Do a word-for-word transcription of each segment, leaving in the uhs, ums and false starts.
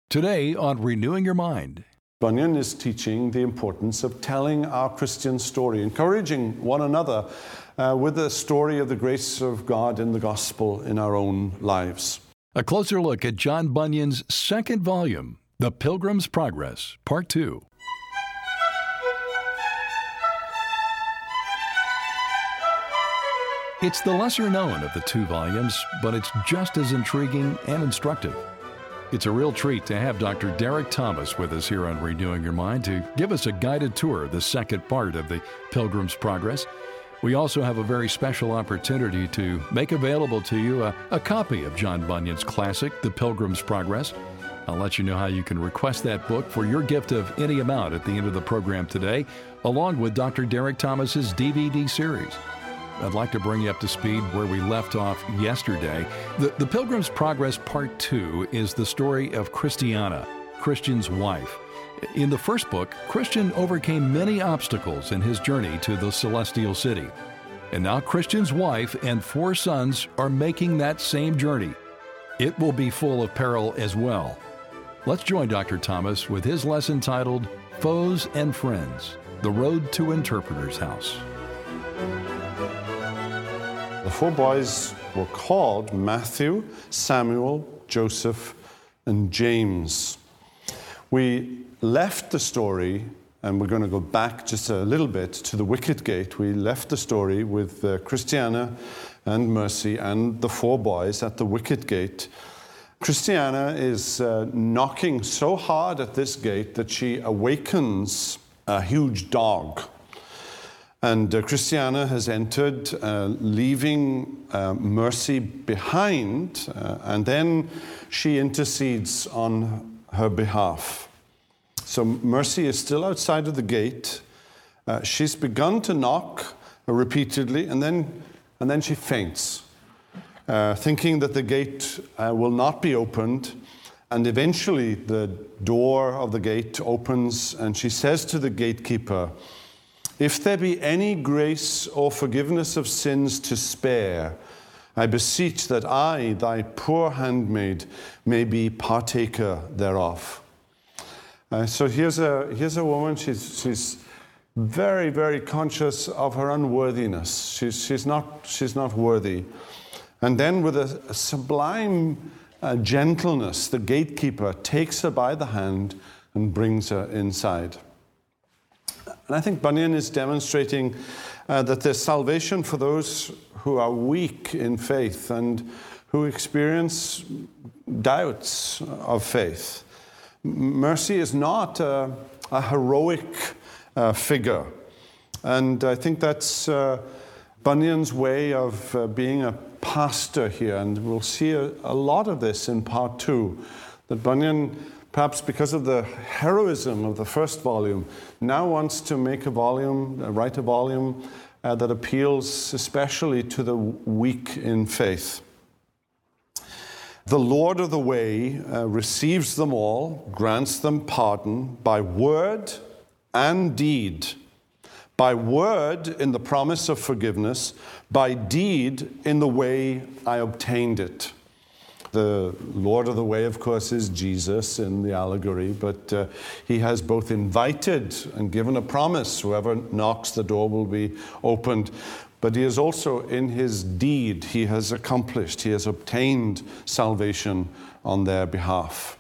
Today on Renewing Your Mind. Bunyan is teaching the importance of telling our Christian story, encouraging one another uh, with the story of the grace of God in the gospel in our own lives. A closer look at John Bunyan's second volume, The Pilgrim's Progress, Part two. It's the lesser known of the two volumes, but it's just as intriguing and instructive. It's a real treat to have Doctor Derek Thomas with us here on Renewing Your Mind to give us a guided tour of the second part of the Pilgrim's Progress. We also have a very special opportunity to make available to you a, a copy of John Bunyan's classic, The Pilgrim's Progress. I'll let you know how you can request that book for your gift of any amount at the end of the program today, along with Doctor Derek Thomas's D V D series. I'd like to bring you up to speed where we left off yesterday. The, the Pilgrim's Progress Part two is the story of Christiana, Christian's wife. In the first book, Christian overcame many obstacles in his journey to the celestial city. And now Christian's wife and four sons are making that same journey. It will be full of peril as well. Let's join Doctor Thomas with his lesson titled, Foes and Friends, The Road to Interpreter's House. The four boys were called Matthew, Samuel, Joseph, and James. We left the story, and we're going to go back just a little bit to the wicket gate. We left the story with uh, Christiana and Mercy and the four boys at the wicket gate. Christiana is uh, knocking so hard at this gate that she awakens a huge dog. And uh, Christiana has entered, uh, leaving uh, Mercy behind, uh, and then she intercedes on her behalf. So Mercy is still outside of the gate. Uh, she's begun to knock uh, repeatedly, and then, and then she faints, uh, thinking that the gate uh, will not be opened. And eventually the door of the gate opens, and she says to the gatekeeper, "If there be any grace or forgiveness of sins to spare, I beseech that I, thy poor handmaid, may be partaker thereof." Uh, so here's a here's a woman. She's she's very very conscious of her unworthiness. She's she's not she's not worthy, and then with a, a sublime uh, gentleness, the gatekeeper takes her by the hand and brings her inside. And I think Bunyan is demonstrating uh, that there's salvation for those who are weak in faith and who experience doubts of faith. Mercy is not a, a heroic uh, figure. And I think that's uh, Bunyan's way of uh, being a pastor here. And we'll see a, a lot of this in part two, that Bunyan, perhaps because of the heroism of the first volume, now wants to make a volume, uh, write a volume uh, that appeals especially to the weak in faith. The Lord of the way uh, receives them all, grants them pardon by word and deed. By word in the promise of forgiveness, by deed in the way I obtained it. The Lord of the way, of course, is Jesus in the allegory, but uh, he has both invited and given a promise. Whoever knocks, the door will be opened. But he is also, in his deed, he has accomplished, he has obtained salvation on their behalf.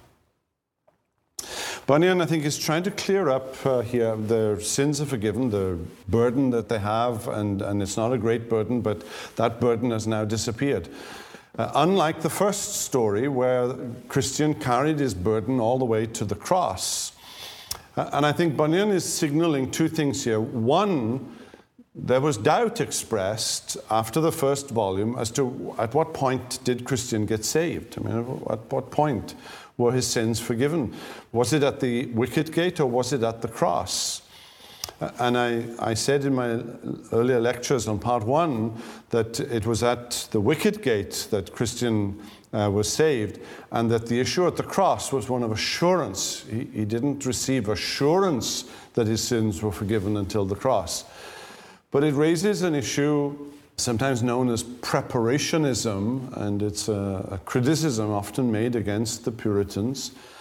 Bunyan, I think, is trying to clear up uh, here. Their sins are forgiven, the burden that they have, and, and it's not a great burden, but that burden has now disappeared. Uh, unlike the first story where Christian carried his burden all the way to the cross. Uh, and I think Bunyan is signaling two things here. One, there was doubt expressed after the first volume as to at what point did Christian get saved? I mean, at what point were his sins forgiven? Was it at the wicket gate or was it at the cross? And I, I said in my earlier lectures on part one that it was at the wicket gate that Christian uh, was saved, and that the issue at the cross was one of assurance. He, he didn't receive assurance that his sins were forgiven until the cross. But it raises an issue sometimes known as preparationism, and it's a, a criticism often made against the Puritans.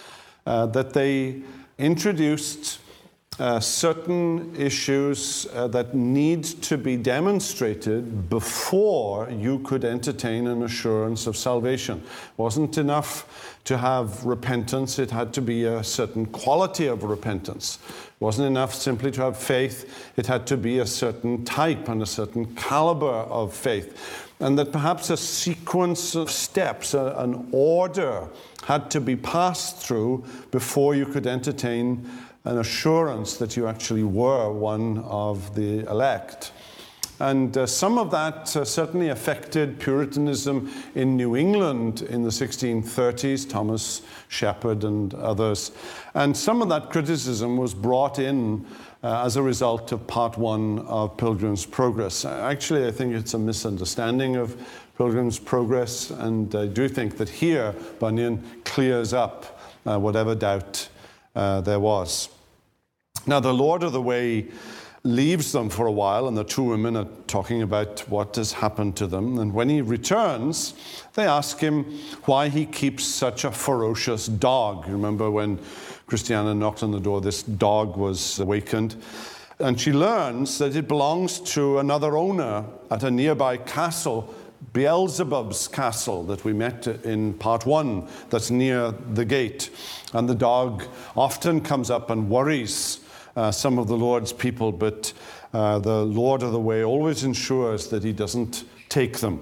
uh, that they introduced uh, certain issues uh, that need to be demonstrated before you could entertain an assurance of salvation. It wasn't enough to have repentance, it had to be a certain quality of repentance. It wasn't enough simply to have faith, it had to be a certain type and a certain caliber of faith. And that perhaps a sequence of steps, a, an order, had to be passed through before you could entertain an assurance that you actually were one of the elect. And uh, some of that uh, certainly affected Puritanism in New England in the sixteen thirties, Thomas Shepard and others. And some of that criticism was brought in uh, as a result of part one of Pilgrim's Progress. Actually, I think it's a misunderstanding of Pilgrim's Progress, and I do think that here Bunyan clears up uh, whatever doubt uh, there was. Now, the Lord of the Way leaves them for a while, and the two women are talking about what has happened to them. And when he returns, they ask him why he keeps such a ferocious dog. You remember when Christiana knocked on the door, this dog was awakened. And she learns that it belongs to another owner at a nearby castle, Beelzebub's castle that we met in part one, that's near the gate. And the dog often comes up and worries Uh, some of the Lord's people, but uh, the Lord of the Way always ensures that he doesn't take them.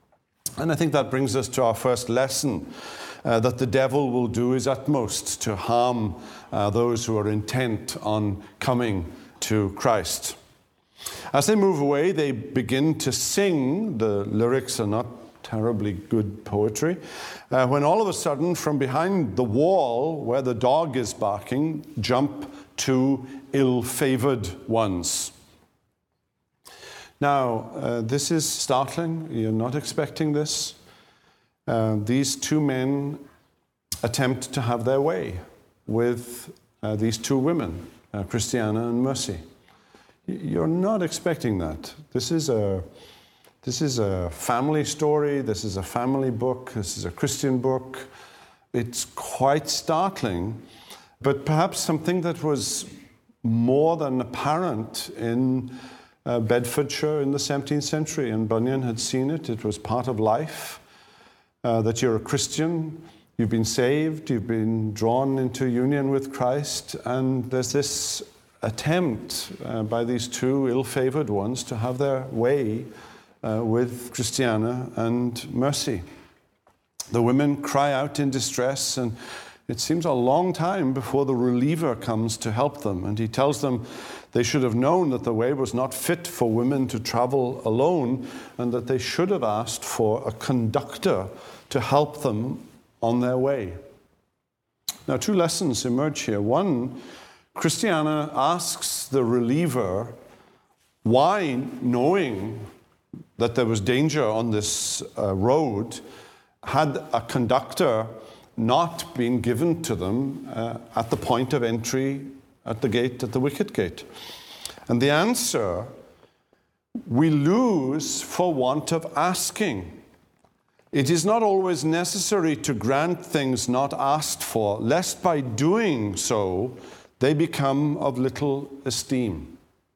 And I think that brings us to our first lesson, uh, that the devil will do his utmost to harm uh, those who are intent on coming to Christ. As they move away, they begin to sing. The lyrics are not terribly good poetry, uh, when all of a sudden, from behind the wall where the dog is barking, jump two ill-favored ones. Now, uh, this is startling. You're not expecting this. Uh, these two men attempt to have their way with uh, these two women, uh, Christiana and Mercy. You're not expecting that. This is a This is a family story. This is a family book. This is a Christian book. It's quite startling, but perhaps something that was more than apparent in uh, Bedfordshire in the seventeenth century, and Bunyan had seen it. It was part of life, uh, that you're a Christian, you've been saved, you've been drawn into union with Christ, and there's this attempt uh, by these two ill-favored ones to have their way Uh, with Christiana and Mercy. The women cry out in distress, and it seems a long time before the reliever comes to help them. And he tells them they should have known that the way was not fit for women to travel alone, and that they should have asked for a conductor to help them on their way. Now, two lessons emerge here. One, Christiana asks the reliever why, knowing that there was danger on this uh, road, had a conductor not been given to them uh, at the point of entry at the gate, at the wicket gate. And the answer, we lose for want of asking. It is not always necessary to grant things not asked for, lest by doing so they become of little esteem.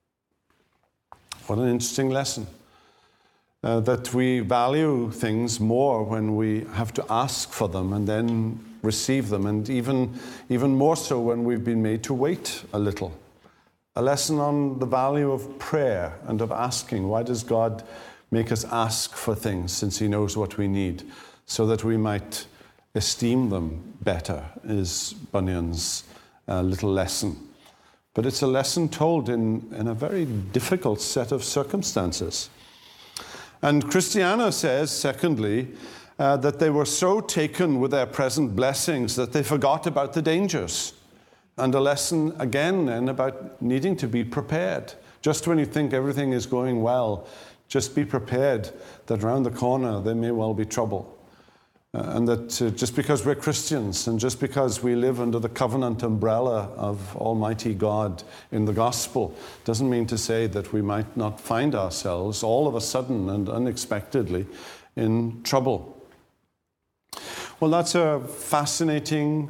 What an interesting lesson. Uh, that we value things more when we have to ask for them and then receive them, and even, even more so when we've been made to wait a little. A lesson on the value of prayer and of asking. Why does God make us ask for things, since he knows what we need, so that we might esteem them better, is Bunyan's uh, little lesson. But it's a lesson told in, in a very difficult set of circumstances. And Christiana says, secondly, uh, that they were so taken with their present blessings that they forgot about the dangers. And a lesson, again, then, about needing to be prepared. Just when you think everything is going well, just be prepared that around the corner there may well be trouble. Uh, and that uh, just because we're Christians, and just because we live under the covenant umbrella of Almighty God in the gospel, doesn't mean to say that we might not find ourselves all of a sudden and unexpectedly in trouble. Well, that's a fascinating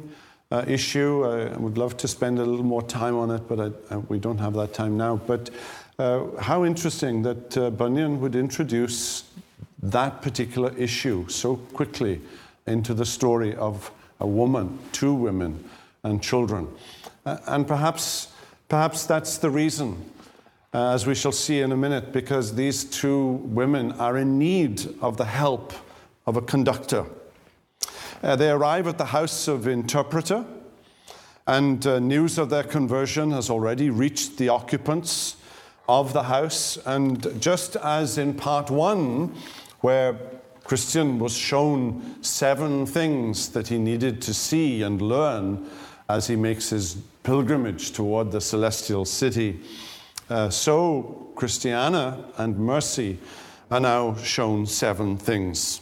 uh, issue. I would love to spend a little more time on it, but I, I, we don't have that time now. But uh, how interesting that uh, Bunyan would introduce that particular issue so quickly into the story of a woman, two women, and children. Uh, and perhaps, perhaps that's the reason, uh, as we shall see in a minute, because these two women are in need of the help of a conductor. Uh, they arrive at the house of interpreter, and uh, news of their conversion has already reached the occupants of the house. And just as in part one, where Christian was shown seven things that he needed to see and learn as he makes his pilgrimage toward the celestial city, uh, so Christiana and Mercy are now shown seven things.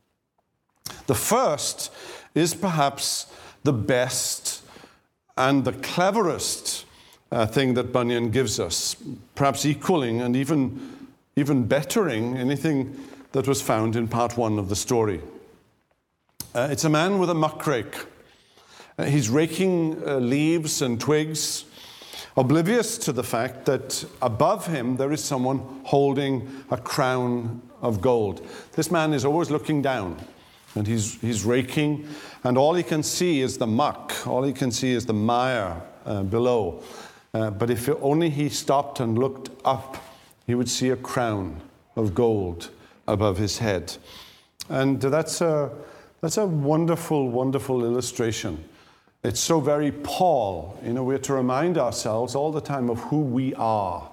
The first is perhaps the best and the cleverest uh, thing that Bunyan gives us, perhaps equaling and even, even bettering anything that was found in part one of the story. Uh, it's a man with a muck rake. Uh, he's raking uh, leaves and twigs, oblivious to the fact that above him there is someone holding a crown of gold. This man is always looking down. And he's, he's raking, and all he can see is the muck. All he can see is the mire uh, below. Uh, but if only he stopped and looked up, he would see a crown of gold above his head. And that's a, that's a wonderful, wonderful illustration. It's so very Paul. You know, we're to remind ourselves all the time of who we are.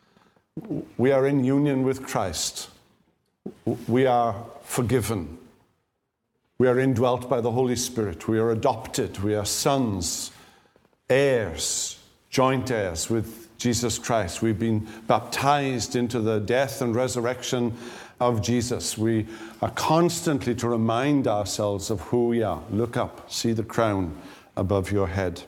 We are in union with Christ. We are forgiven. We are indwelt by the Holy Spirit. We are adopted. We are sons, heirs, joint heirs with Jesus Christ. We've been baptized into the death and resurrection of Jesus. We are constantly to remind ourselves of who we are. Look up, see the crown above your head.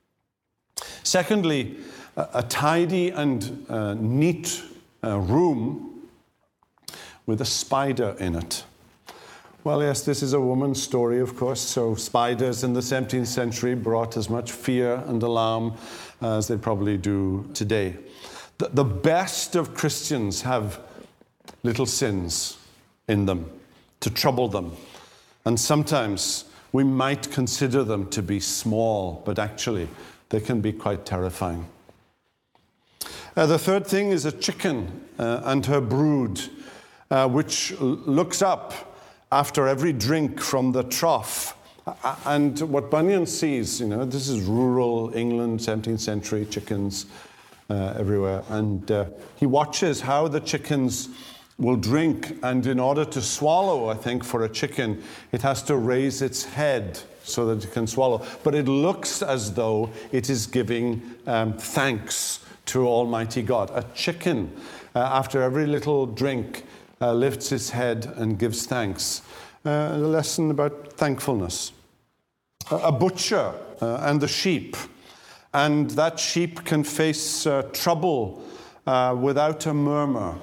Secondly, a, a tidy and uh, neat uh, room with a spider in it. Well, yes, this is a woman's story, of course, so spiders in the seventeenth century brought as much fear and alarm as they probably do today. The, the best of Christians have little sins in them to trouble them, and sometimes we might consider them to be small, but actually they can be quite terrifying. Uh, the third thing is a chicken uh, and her brood, uh, which l- looks up after every drink from the trough. And what Bunyan sees, you know, this is rural England, seventeenth century, chickens uh, everywhere. And uh, he watches how the chickens will drink. And in order to swallow, I think, for a chicken, it has to raise its head so that it can swallow. But it looks as though it is giving um, thanks to Almighty God. A chicken, uh, after every little drink, Uh, lifts its head and gives thanks. Uh, a lesson about thankfulness. A, a butcher uh, and the sheep. And that sheep can face uh, trouble uh, without a murmur.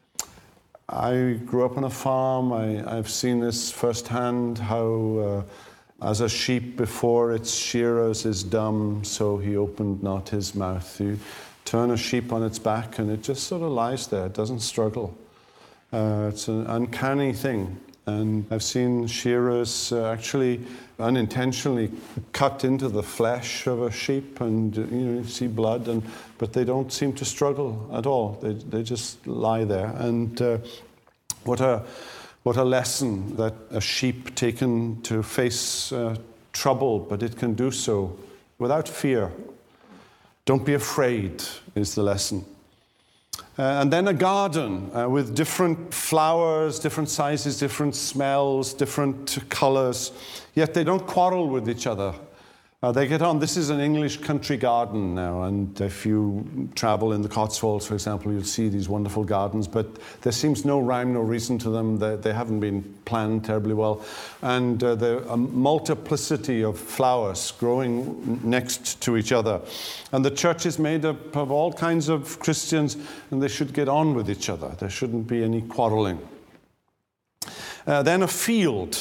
I grew up on a farm. I, I've seen this firsthand, how uh, as a sheep before its shearers is dumb, so he opened not his mouth. You turn a sheep on its back and it just sort of lies there. It doesn't struggle. Uh, it's an uncanny thing. And I've seen shearers uh, actually unintentionally cut into the flesh of a sheep, and uh, you know, you see blood, and but they don't seem to struggle at all. They they just lie there. And uh, what a what a lesson that a sheep taken to face uh, trouble, but it can do so without fear. Don't be afraid is the lesson. Uh, and then a garden uh, with different flowers, different sizes, different smells, different colors, yet they don't quarrel with each other. Uh, they get on. This is an English country garden now, and if you travel in the Cotswolds, for example, you'll see these wonderful gardens, but there seems no rhyme, no reason to them. They, they haven't been planned terribly well. And uh, there are a multiplicity of flowers growing next to each other. And the church is made up of all kinds of Christians, and they should get on with each other. There shouldn't be any quarreling. Uh, then a field.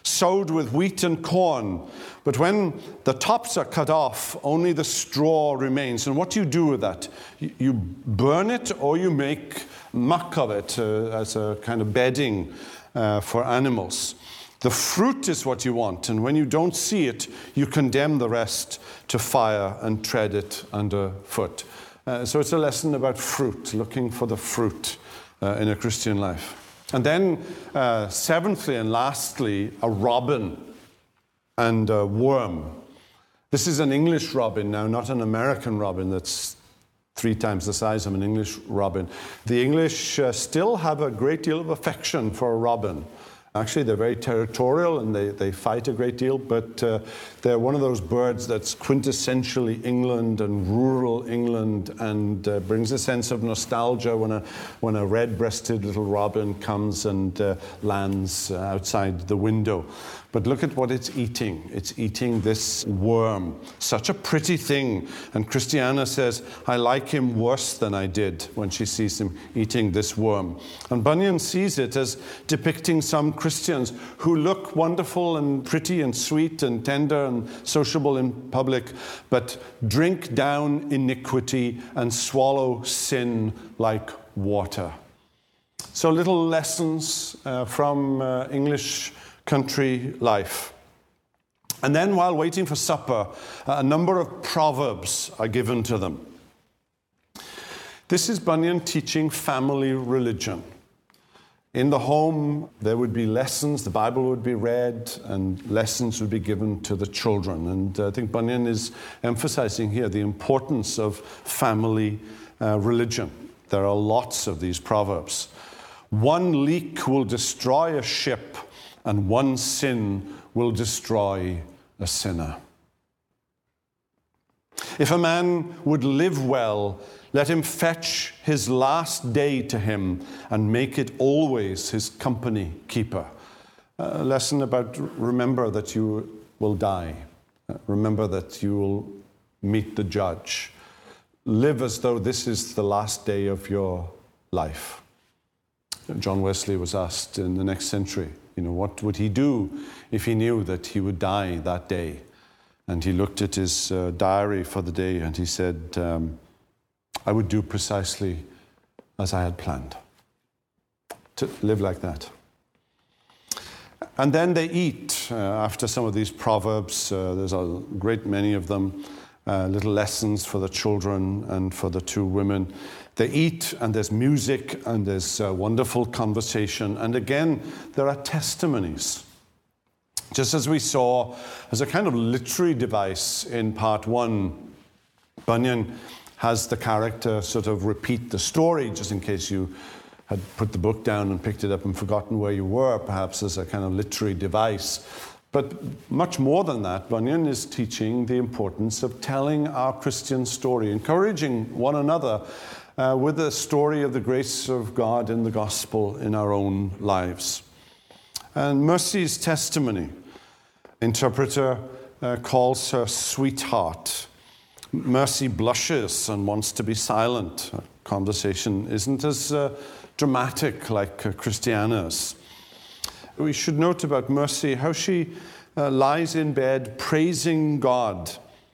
sowed with wheat and corn. But when the tops are cut off, only the straw remains. And what do you do with that? You burn it, or you make muck of it uh, as a kind of bedding uh, for animals. The fruit is what you want, and when you don't see it, you condemn the rest to fire and tread it underfoot. Uh, so it's a lesson about fruit, looking for the fruit uh, in a Christian life. And then, uh, seventhly and lastly, a robin and a worm. This is an English robin now, not an American robin that's three times the size of an English robin. The English uh, still have a great deal of affection for a robin. Actually, they're very territorial and they, they fight a great deal, but uh, they're one of those birds that's quintessentially England and rural England, and uh, brings a sense of nostalgia when a, when a red-breasted little robin comes and uh, lands outside the window. But look at what it's eating. It's eating this worm. Such a pretty thing. And Christiana says, I like him worse than I did, when she sees him eating this worm. And Bunyan sees it as depicting some Christians who look wonderful and pretty and sweet and tender and sociable in public, but drink down iniquity and swallow sin like water. So little lessons uh, from uh, English country life. And then while waiting for supper, a number of proverbs are given to them. This is Bunyan teaching family religion. In the home, there would be lessons, the Bible would be read, and lessons would be given to the children. And I think Bunyan is emphasizing here the importance of family uh, religion. There are lots of these proverbs. One leak will destroy a ship, and one sin will destroy a sinner. If a man would live well, let him fetch his last day to him and make it always his company keeper. A lesson about remember that you will die. Remember that you will meet the judge. Live as though this is the last day of your life. John Wesley was asked in the next century, you know, what would he do if he knew that he would die that day? And he looked at his uh, diary for the day and he said, um, I would do precisely as I had planned. To live like that. And then they eat uh, after some of these proverbs. Uh, there's a great many of them. Uh, little lessons for the children and for the two women. They eat, and there's music, and there's uh, wonderful conversation. And again, there are testimonies. Just as we saw as a kind of literary device in part one, Bunyan has the character sort of repeat the story, just in case you had put the book down and picked it up and forgotten where you were, perhaps as a kind of literary device. But much more than that, Bunyan is teaching the importance of telling our Christian story, encouraging one another uh, with the story of the grace of God in the gospel in our own lives. And Mercy's testimony, interpreter uh, calls her sweetheart. Mercy blushes and wants to be silent. Her conversation isn't as uh, dramatic like uh, Christiana's. We should note about Mercy how she uh, lies in bed praising God.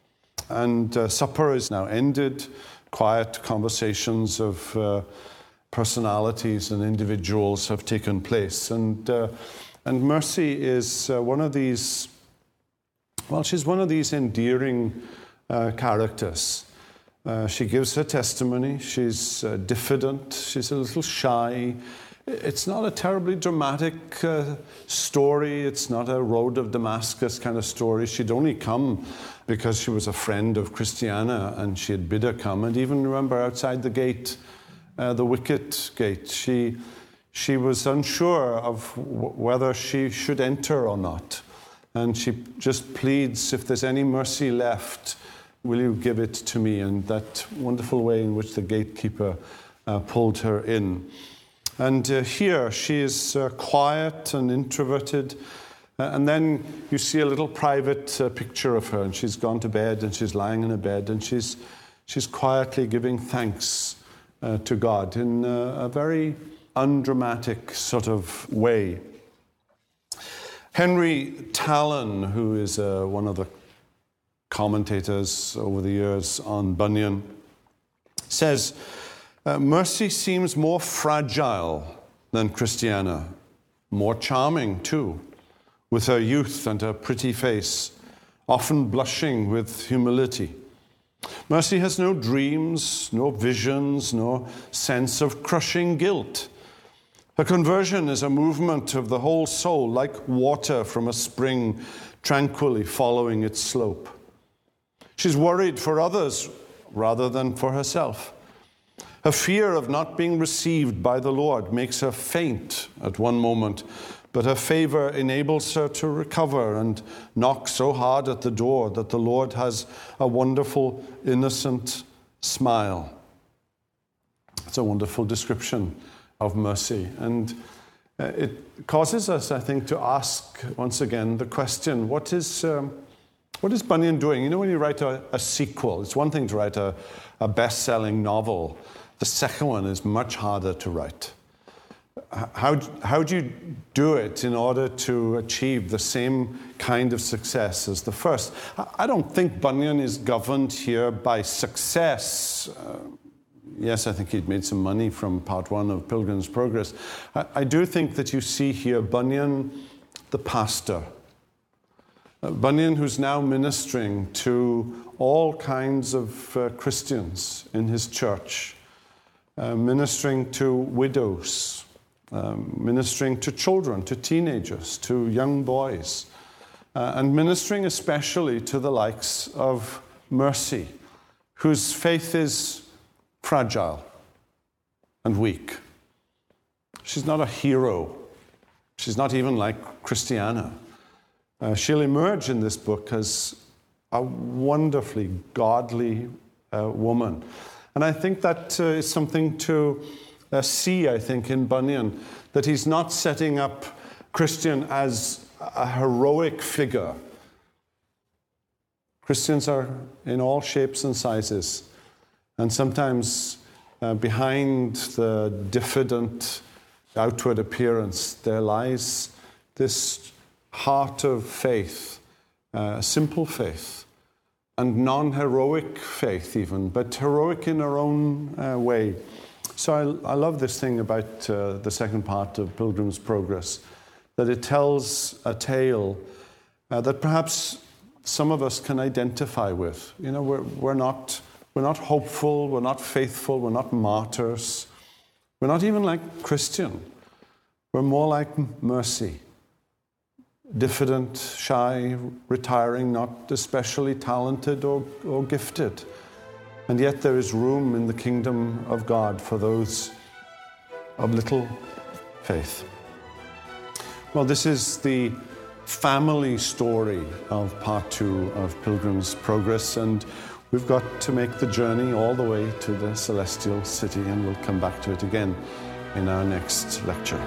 And uh, supper is now ended. Quiet conversations of uh, personalities and individuals have taken place. And, uh, and Mercy is uh, one of these, well, she's one of these endearing uh, characters. Uh, she gives her testimony. She's uh, diffident. She's a little shy. It's not a terribly dramatic uh, story. It's not a Road of Damascus kind of story. She'd only come because she was a friend of Christiana and she had bid her come. And even remember outside the gate, uh, the wicket gate, she, she was unsure of w- whether she should enter or not. And she just pleads, if there's any mercy left, will you give it to me? And that wonderful way in which the gatekeeper uh, pulled her in. And uh, here she is uh, quiet and introverted. Uh, and then you see a little private uh, picture of her, and she's gone to bed and she's lying in a bed and she's, she's quietly giving thanks uh, to God in uh, a very undramatic sort of way. Henry Talon, who is uh, one of the commentators over the years on Bunyan, says, uh, Mercy seems more fragile than Christiana, more charming too, with her youth and her pretty face, often blushing with humility. Mercy has no dreams, no visions, no sense of crushing guilt. Her conversion is a movement of the whole soul, like water from a spring tranquilly following its slope. She's worried for others rather than for herself. Her fear of not being received by the Lord makes her faint at one moment, but her favor enables her to recover and knock so hard at the door that the Lord has a wonderful, innocent smile. It's a wonderful description of mercy. And uh, it causes us, I think, to ask once again the question, what is, um, what is Bunyan doing? You know, when you write a, a sequel, it's one thing to write a, a best-selling novel. The second one is much harder to write. How, how do you do it in order to achieve the same kind of success as the first? I don't think Bunyan is governed here by success. Uh, yes, I think he'd made some money from part one of Pilgrim's Progress. I, I do think that you see here Bunyan, the pastor. Uh, Bunyan, who's now ministering to all kinds of uh, Christians in his church, uh, ministering to widows, Um, ministering to children, to teenagers, to young boys, uh, and ministering especially to the likes of Mercy, whose faith is fragile and weak. She's not a hero. She's not even like Christiana. Uh, she'll emerge in this book as a wonderfully godly uh, woman. And I think that uh, is something to Uh, see, I think, in Bunyan, that he's not setting up Christian as a heroic figure. Christians are in all shapes and sizes, and sometimes uh, behind the diffident outward appearance there lies this heart of faith, uh, simple faith, and non-heroic faith even, but heroic in our own uh, way. So I, I love this thing about uh, the second part of Pilgrim's Progress, that it tells a tale uh, that perhaps some of us can identify with. You know, we're, we're not we're not hopeful, we're not faithful, we're not martyrs, we're not even like Christian. We're more like Mercy, diffident, shy, retiring, not especially talented or, or gifted. And yet there is room in the kingdom of God for those of little faith. Well, this is the family story of part two of Pilgrim's Progress, and we've got to make the journey all the way to the celestial city, and we'll come back to it again in our next lecture.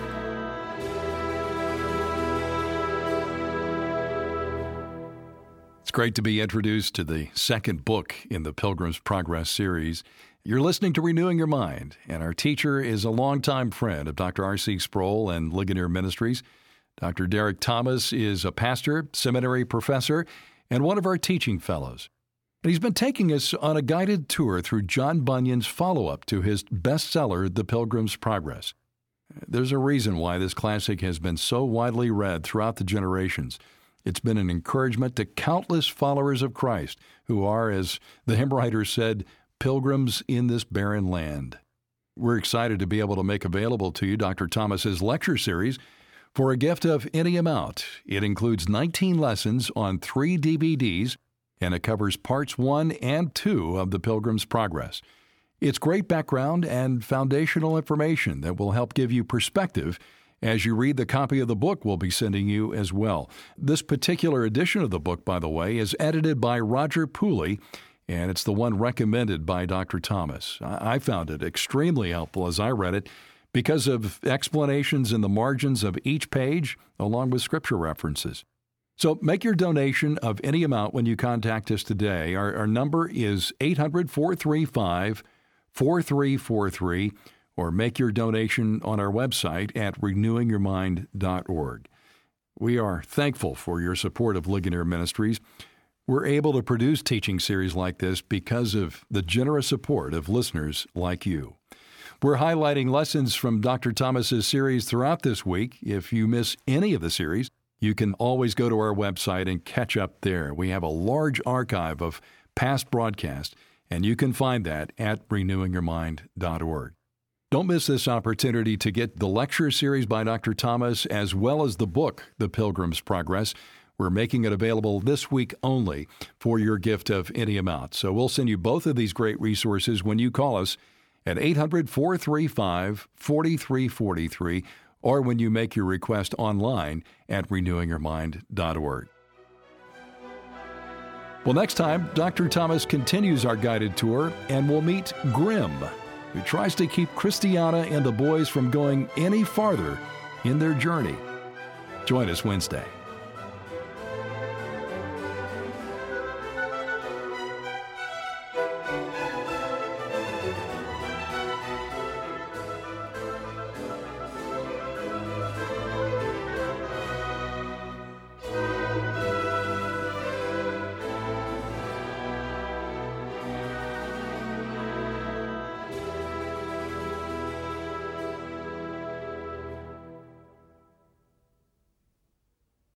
Great to be introduced to the second book in the Pilgrim's Progress series. You're listening to Renewing Your Mind, and our teacher is a longtime friend of Doctor R C Sproul and Ligonier Ministries. Doctor Derek Thomas is a pastor, seminary professor, and one of our teaching fellows. And he's been taking us on a guided tour through John Bunyan's follow-up to his bestseller, The Pilgrim's Progress. There's a reason why this classic has been so widely read throughout the generations. It's been an encouragement to countless followers of Christ who are, as the hymn writer said, pilgrims in this barren land. We're excited to be able to make available to you Doctor Thomas's lecture series for a gift of any amount. It includes nineteen lessons on three D V Ds, and it covers parts one and two of the Pilgrim's Progress. It's great background and foundational information that will help give you perspective as you read the copy of the book we'll be sending you as well. This particular edition of the book, by the way, is edited by Roger Pooley, and it's the one recommended by Doctor Thomas. I found it extremely helpful as I read it because of explanations in the margins of each page, along with scripture references. So make your donation of any amount when you contact us today. Our, our number is eight hundred, four three five, four three four three, or make your donation on our website at renewing your mind dot org. We are thankful for your support of Ligonier Ministries. We're able to produce teaching series like this because of the generous support of listeners like you. We're highlighting lessons from Doctor Thomas's series throughout this week. If you miss any of the series, you can always go to our website and catch up there. We have a large archive of past broadcasts, and you can find that at renewing your mind dot org. Don't miss this opportunity to get the lecture series by Doctor Thomas as well as the book, The Pilgrim's Progress. We're making it available this week only for your gift of any amount. So we'll send you both of these great resources when you call us at eight hundred, four three five, four three four three or when you make your request online at renewing your mind dot org. Well, next time, Doctor Thomas continues our guided tour, and we'll meet Grim, who tries to keep Christiana and the boys from going any farther in their journey. Join us Wednesday.